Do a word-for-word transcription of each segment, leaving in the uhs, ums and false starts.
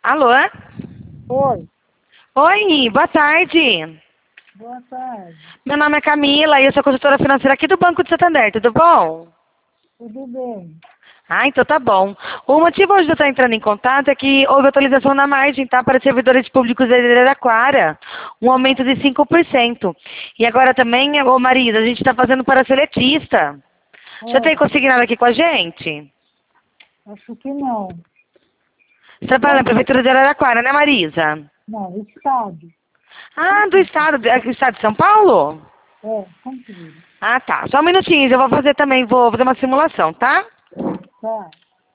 Alô? Oi, Oi, boa tarde. boa tarde. Meu nome é Camila e eu sou consultora financeira aqui do Banco de Santander, tudo bom? Tudo bem? Ah, então tá bom. O motivo hoje de eu estar entrando em contato é que houve atualização na margem, tá? Para servidores públicos da Araraquara, um aumento de cinco por cento. E agora também, ô Marisa, a gente está fazendo para seletista. Já tem Oi, consignado aqui com a gente? acho que não. Você trabalha na Como? Prefeitura de Araraquara, né, Marisa? Não, estado. Ah, do estado, é do estado de São Paulo? É, como que diz? Ah, tá. Só um minutinho, eu vou fazer também, vou fazer uma simulação, tá? Tá.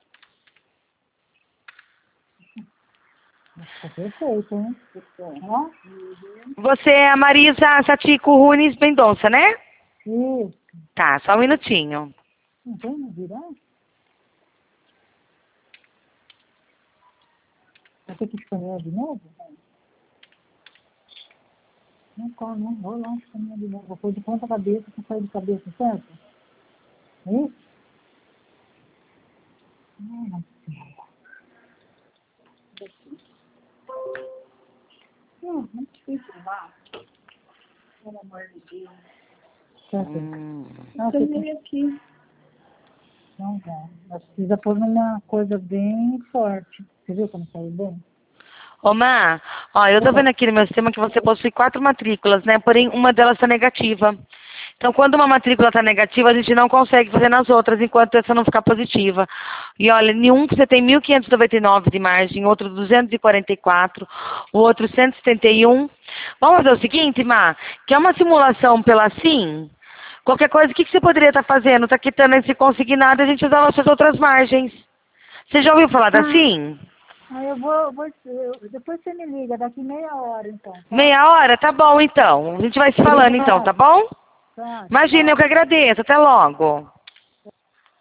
Tá perfeito, hein? Ó, Você é a Marisa Satico Runes Mendonça, né? isso. Tá, só um minutinho. Não tem no virar? Vai ter que escanear de novo? Não, calma, não vou lá escanear de novo. Vou pôr de ponta cabeça para sair de cabeça, certo? É isso? Ah, não, não precisa lá. Pelo amor de Deus. Certo. Hum. Não, você tem aqui. Não dá. Mas precisa pôr numa coisa bem forte. Você viu como saiu bem? Ô, Má, ó, eu tô vendo aqui no meu sistema que você possui quatro matrículas, né? Porém, uma delas tá negativa. Então, quando uma matrícula tá negativa, a gente não consegue fazer nas outras, enquanto essa não ficar positiva. E olha, em um você tem mil quinhentos e noventa e nove de margem, outro duzentos e quarenta e quatro, o outro cento e setenta e um. Vamos fazer o seguinte, Má, que é uma simulação pela SIM. Qualquer coisa, o que, que você poderia estar fazendo? Tá quitando esse consignado, a gente usava as suas outras margens. Você já ouviu falar da Ah, SIM? ah eu vou, vou eu- depois você me liga, daqui meia hora então, tá? Meia hora? Tá bom, então. A gente vai se falando, então, tá Obrigado. bom? Tá, Imagina, eu tchau. que agradeço. Até logo.